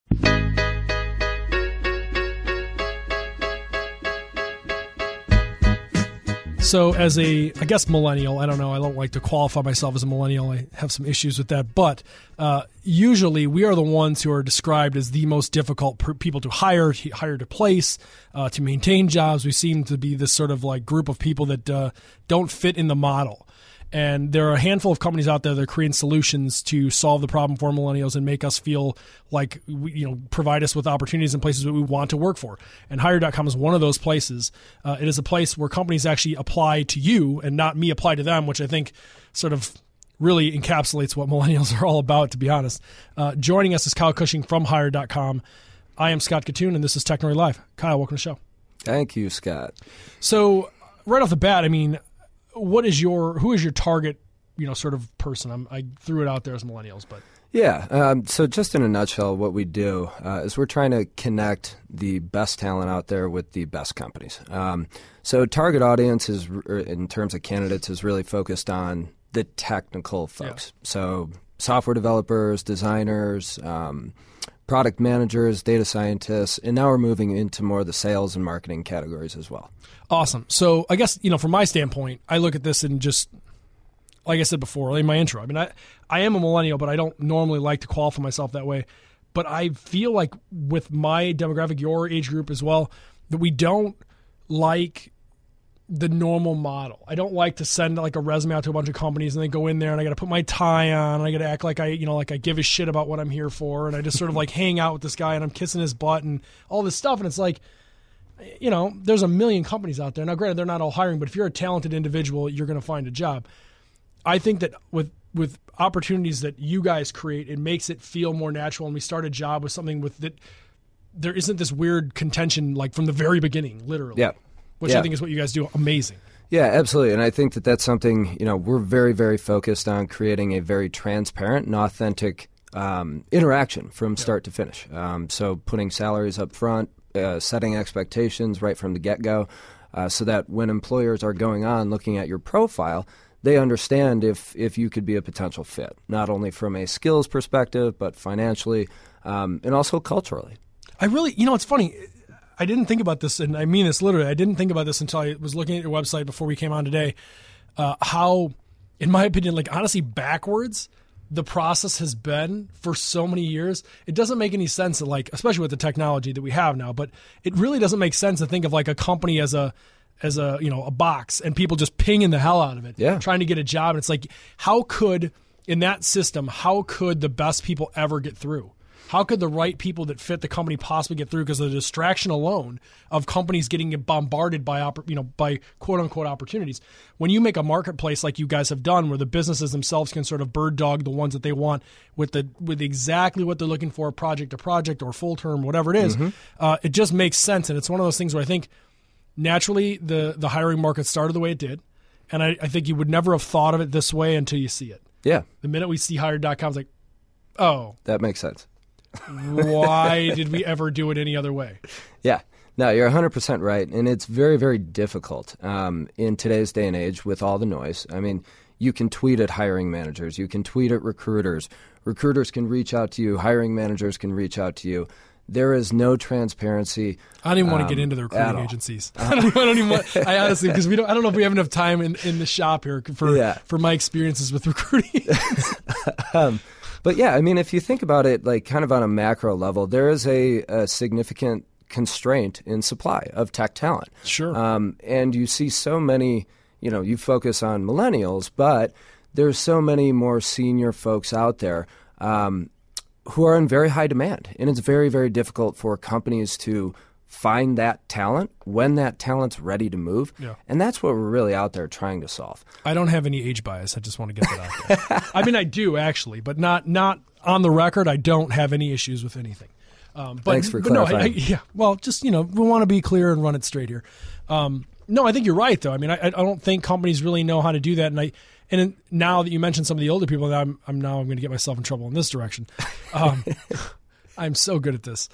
So as I guess millennial, I don't know, I don't like to qualify myself as a millennial. I have some issues with that. But usually we are the ones who are described as the most difficult people to hire to place, to maintain jobs. We seem to be this sort of like group of people that don't fit in the model. And there are a handful of companies out there that are creating solutions to solve the problem for millennials and make us feel like, provide us with opportunities in places that we want to work for. And Hire.com is one of those places. It is a place where companies actually apply to you and not me apply to them, which I think sort of really encapsulates what millennials are all about, to be honest. Joining us is Kyle Cushing from Hire.com. I am Scott Katoon, and this is Technory Live. Kyle, welcome to the show. Thank you, Scott. So right off the bat, I mean, who is your target, sort of person? I threw it out there as millennials, but yeah. So just in a nutshell, what we do is we're trying to connect the best talent out there with the best companies. So target audience is, in terms of candidates, is really focused on the technical folks. Yeah. So software developers, designers, product managers, data scientists, and now we're moving into more of the sales and marketing categories as well. Awesome. So I guess, from my standpoint, I look at this and just, like I said before, in my intro, I mean, I am a millennial, but I don't normally like to qualify myself that way. But I feel like with my demographic, your age group as well, that we don't like the normal model. I don't like to send like a resume out to a bunch of companies and then go in there and I got to put my tie on and I got to act like I give a shit about what I'm here for. And I just sort of like hang out with this guy and I'm kissing his butt and all this stuff. And it's like, there's a million companies out there. Now, granted, they're not all hiring, but if you're a talented individual, you're going to find a job. I think that with opportunities that you guys create, it makes it feel more natural. And we start a job with something with that. There isn't this weird contention like from the very beginning, literally. Yeah. Which I think is what you guys do amazing. Yeah, absolutely. And I think that that's something, we're very, very focused on creating a very transparent and authentic interaction from start to finish. So putting salaries up front, setting expectations right from the get-go, so that when employers are going on looking at your profile, they understand if you could be a potential fit, not only from a skills perspective, but financially and also culturally. I really, it's funny. I didn't think about this, and I mean this literally. I didn't think about this until I was looking at your website before we came on today, how, in my opinion, like honestly backwards, the process has been for so many years. It doesn't make any sense that like, especially with the technology that we have now, but it really doesn't make sense to think of like a company as a box and people just pinging the hell out of it, trying to get a job. And it's like, in that system, how could the best people ever get through? How could the right people that fit the company possibly get through? Because of the distraction alone of companies getting bombarded by quote unquote opportunities. When you make a marketplace like you guys have done, where the businesses themselves can sort of bird dog the ones that they want with exactly what they're looking for, project to project or full term, whatever it is, it just makes sense. And it's one of those things where I think naturally the hiring market started the way it did, and I think you would never have thought of it this way until you see it. Yeah. The minute we see Hire.com, it's like, oh, that makes sense. Why did we ever do it any other way? Yeah. No, you're 100% right. And it's very, very difficult in today's day and age with all the noise. I mean, you can tweet at hiring managers. You can tweet at recruiters. Recruiters can reach out to you. Hiring managers can reach out to you. There is no transparency. I don't even want to get into the recruiting agencies. I don't even want, I honestly, because I don't know if we have enough time in the shop here for my experiences with recruiting. But yeah, I mean, if you think about it, like kind of on a macro level, there is a significant constraint in supply of tech talent. Sure. And you see so many, you focus on millennials, but there's so many more senior folks out there who are in very high demand. And it's very, very difficult for companies to find that talent when that talent's ready to move. Yeah. And that's what we're really out there trying to solve. I don't have any age bias. I just want to get that out there. I mean, I do actually, but not on the record. I don't have any issues with anything. Thanks for clarifying. Just, we want to be clear and run it straight here. No, I think you're right, though. I mean, I don't think companies really know how to do that. And now that you mentioned some of the older people, I'm going to get myself in trouble in this direction. I'm so good at this.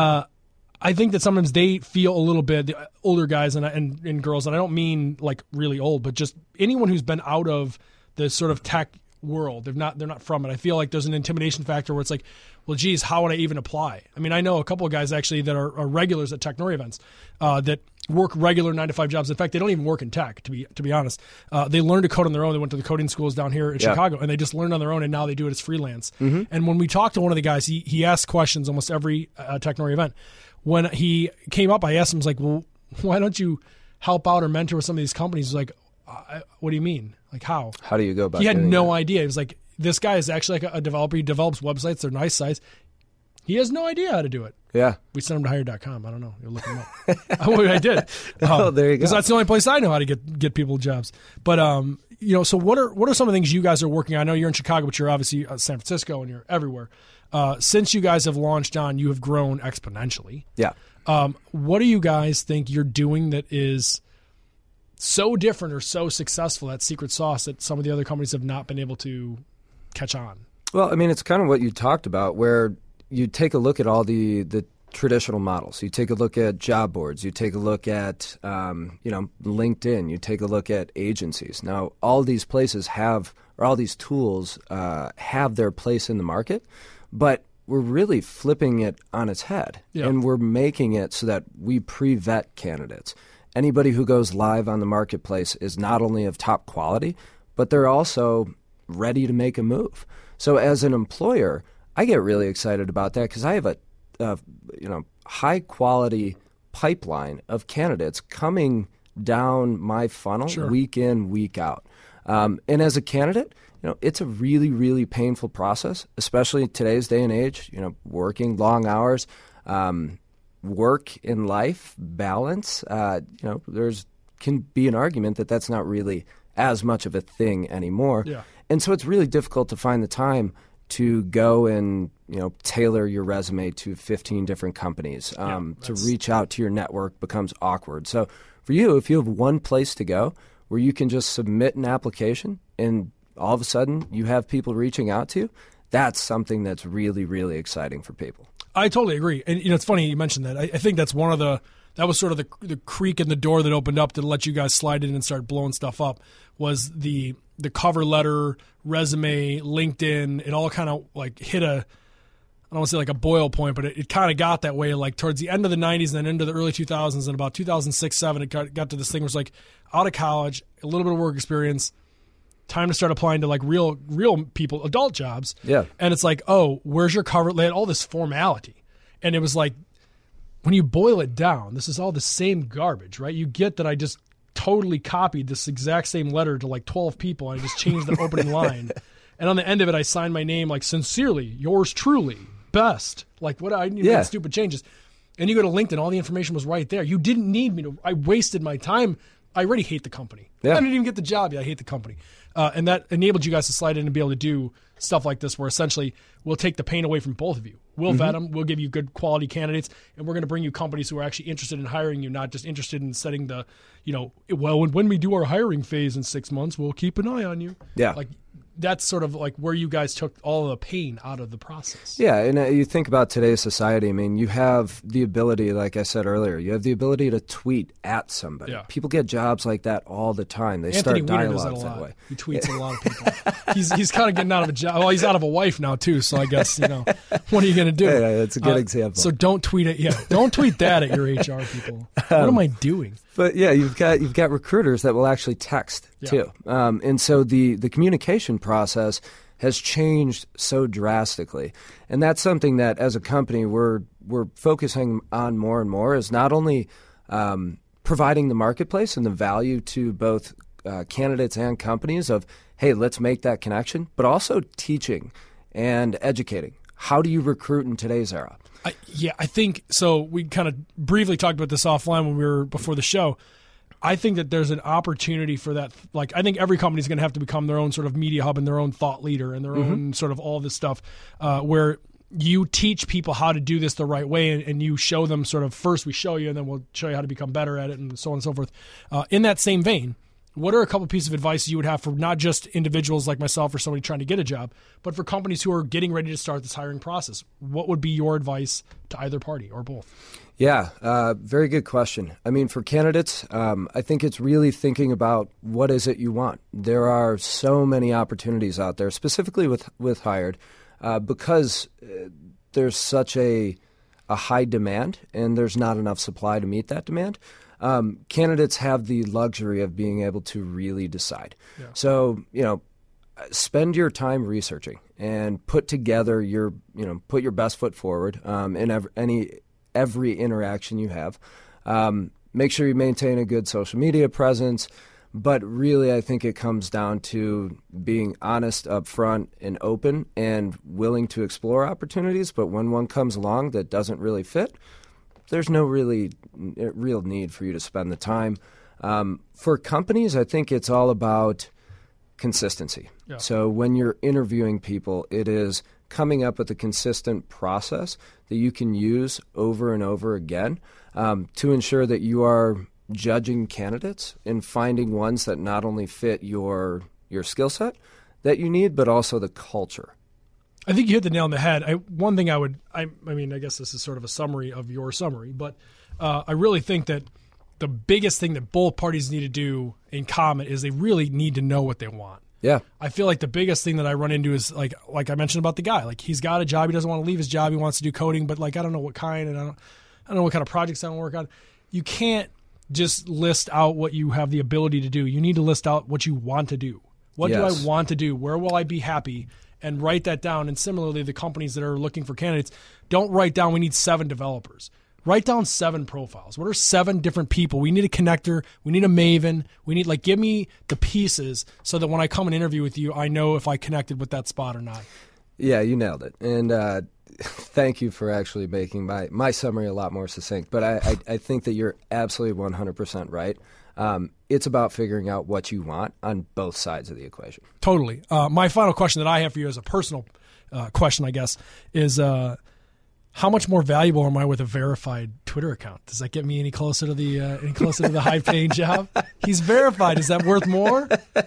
I think that sometimes they feel a little bit, the older guys and girls, and I don't mean like really old, but just anyone who's been out of the sort of tech world. They're not from it. I feel like there's an intimidation factor where it's like, well, geez, how would I even apply? I mean, I know a couple of guys actually that are regulars at Technori events that work regular 9-to-5 jobs. In fact, they don't even work in tech, to be honest. They learned to code on their own. They went to the coding schools down here in Chicago, and they just learned on their own, and now they do it as freelance. And when we talked to one of the guys, he asked questions almost every Technori event. When he came up, I asked him, I was like, well, why don't you help out or mentor with some of these companies? He's like, what do you mean? Like, how? How do you go about it? He had no idea. He was like, this guy is actually like a developer. He develops websites. They're nice sites. He has no idea how to do it. Yeah. We sent him to hire.com. I don't know. You'll look him up. I did. Oh, there you go. Because that's the only place I know how to get people jobs. But, so what are some of the things you guys are working on? I know you're in Chicago, but you're obviously San Francisco and you're everywhere. Since you guys have launched on, you have grown exponentially. Yeah. What do you guys think you're doing that is so different or so successful, that secret sauce that some of the other companies have not been able to catch on? Well, I mean, it's kind of what you talked about, where you take a look at all the traditional models. You take a look at job boards. You take a look at LinkedIn. You take a look at agencies. Now, all these places all these tools have their place in the market, but we're really flipping it on its head, and we're making it so that we pre-vet candidates. Anybody who goes live on the marketplace is not only of top quality, but they're also ready to make a move. So as an employer, I get really excited about that because I have a high quality pipeline of candidates coming down my funnel week in, week out. And as a candidate, it's a really, really painful process, especially in today's day and age, working long hours, work in life, balance. There's can be an argument that that's not really as much of a thing anymore. Yeah. And so it's really difficult to find the time to go and tailor your resume to 15 different companies. To reach out to your network becomes awkward. So for you, if you have one place to go where you can just submit an application and all of a sudden you have people reaching out to you, that's something that's really, really exciting for people. I totally agree. And it's funny you mentioned that. I think that's one of that was sort of the creak in the door that opened up to let you guys slide in and start blowing stuff up, was the cover letter, resume, LinkedIn. It all kind of like hit I don't want to say like a boil point, but it kind of got that way like towards the end of the 90s and then into the early 2000s, and about 2006-07, it got to this thing where it's like out of college, a little bit of work experience, time to start applying to like real people, adult jobs. Yeah. And it's like, oh, where's your cover letter? All this formality. And it was like, when you boil it down, this is all the same garbage, right? You get that I just totally copied this exact same letter to like 12 people. I just changed the opening line. And on the end of it, I signed my name like, sincerely, yours truly, best. Like, what I need to make stupid changes. And you go to LinkedIn, all the information was right there. You didn't need me to. I wasted my time. I already hate the company. Yeah. I didn't even get the job yet. I hate the company. And that enabled you guys to slide in and be able to do stuff like this, where essentially we'll take the pain away from both of you. We'll vet them. We'll give you good quality candidates, and we're going to bring you companies who are actually interested in hiring you, not just interested in setting the, when we do our hiring phase in 6 months, we'll keep an eye on you. Yeah. Like, that's sort of like where you guys took all of the pain out of the process. Yeah, and you think about today's society, I mean, you have the ability, like I said earlier, you have the ability to tweet at somebody. Yeah. People get jobs like that all the time. They Anthony start dialogues that way. He tweets at a lot of people. He's kind of getting out of a job. Well, he's out of a wife now, too, so I guess, what are you going to do? Yeah, that's a good example. So don't tweet it. Yeah, don't tweet that at your HR people. What am I doing? But yeah, you've got recruiters that will actually text too, and so the communication process has changed so drastically, and that's something that as a company we're focusing on more and more, is not only providing the marketplace and the value to both candidates and companies of, hey, let's make that connection, but also teaching and educating. How do you recruit in today's era? I think so. We kind of briefly talked about this offline when we were before the show. I think that there's an opportunity for that. Like, I think every company is going to have to become their own sort of media hub and their own thought leader and their own sort of all this stuff, where you teach people how to do this the right way, and you show them sort of, first we show you and then we'll show you how to become better at it, and so on and so forth. In that same vein, what are a couple pieces of advice you would have for not just individuals like myself or somebody trying to get a job, but for companies who are getting ready to start this hiring process? What would be your advice to either party or both? Yeah, very good question. I mean, for candidates, I think it's really thinking about what is it you want. There are so many opportunities out there, specifically with Hired, because there's such a high demand and there's not enough supply to meet that demand. Candidates have the luxury of being able to really decide. Yeah. So, spend your time researching and put together put your best foot forward in every interaction you have. Make sure you maintain a good social media presence, but really I think it comes down to being honest up front and open and willing to explore opportunities. But when one comes along that doesn't really fit, there's no real need for you to spend the time. For companies, I think it's all about consistency. Yeah. So when you're interviewing people, it is coming up with a consistent process that you can use over and over again to ensure that you are judging candidates and finding ones that not only fit your skill set that you need, but also the culture. I think you hit the nail on the head. One thing I guess this is sort of a summary of your summary, but I really think that the biggest thing that both parties need to do in common is they really need to know what they want. Yeah. I feel like the biggest thing that I run into is like I mentioned about the guy. Like, he's got a job, he doesn't want to leave his job, he wants to do coding, but I don't know what kind, and I don't know what kind of projects I want to work on. You can't just list out what you have the ability to do. You need to list out what you want to do. What do I want to do? Where will I be happy? And write that down. And similarly, the companies that are looking for candidates, don't write down we need 7 developers. Write down 7 profiles. What are 7 different people? We need a connector. We need a Maven. We need, give me the pieces so that when I come and interview with you, I know if I connected with that spot or not. Yeah, you nailed it. And thank you for actually making my summary a lot more succinct. But I think that you're absolutely 100% right. It's about figuring out what you want on both sides of the equation. Totally. My final question that I have for you as a personal question, I guess, is how much more valuable am I with a verified Twitter account? Does that get me any closer to the high-paying job? He's verified. Is that worth more?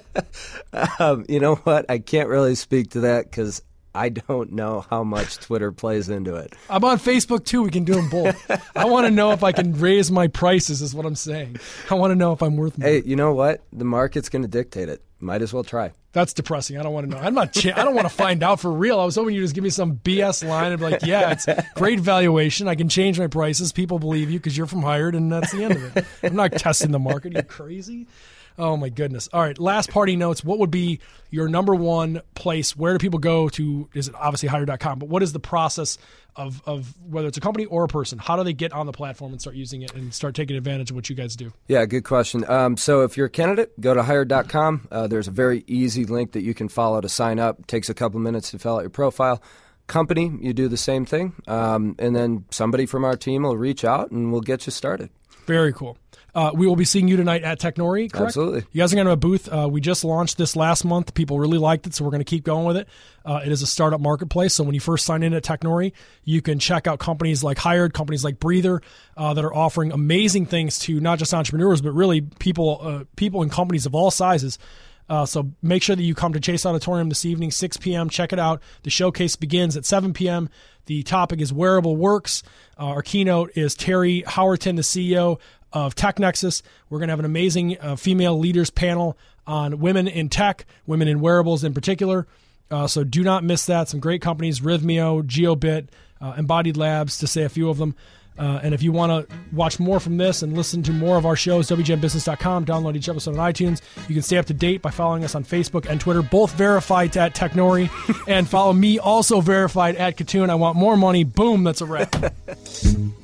You know what? I can't really speak to that because I don't know how much Twitter plays into it. I'm on Facebook too. We can do them both. I want to know if I can raise my prices is what I'm saying. I want to know if I'm worth more. Hey, you know what? The market's going to dictate it. Might as well try. That's depressing. I don't want to know. I don't want to find out for real. I was hoping you'd just give me some BS line and be like, yeah, it's great valuation. I can change my prices. People believe you because you're from Hired, and that's the end of it. I'm not testing the market. Are you crazy? Oh, my goodness. All right, last party notes. What would be your number one place? Where do people go to? Is it obviously Hired.com, but what is the process of whether it's a company or a person? How do they get on the platform and start using it and start taking advantage of what you guys do? Yeah, good question. So if you're a candidate, go to Hired.com. There's a very easy link that you can follow to sign up. It takes a couple minutes to fill out your profile. Company, you do the same thing. And then somebody from our team will reach out and we'll get you started. Very cool. We will be seeing you tonight at Technori, correct? Absolutely. You guys are going to have a booth. We just launched this last month. People really liked it, so we're going to keep going with it. It is a startup marketplace, so when you first sign in at Technori, you can check out companies like Hired, companies like Breather that are offering amazing things to not just entrepreneurs, but really people and companies of all sizes. So make sure that you come to Chase Auditorium this evening, 6 p.m. Check it out. The showcase begins at 7 p.m. The topic is Wearable Works. Our keynote is Terry Howerton, the CEO of TechNexus. We're going to have an amazing female leaders panel on women in tech, women in wearables in particular. So do not miss that. Some great companies, Rhythmio, GeoBit, Embodied Labs, to say a few of them. And if you want to watch more from this and listen to more of our shows, WGNbusiness.com, download each episode on iTunes. You can stay up to date by following us on Facebook and Twitter, both verified at Technori, and follow me, also verified at Katoon. I want more money. Boom, that's a wrap.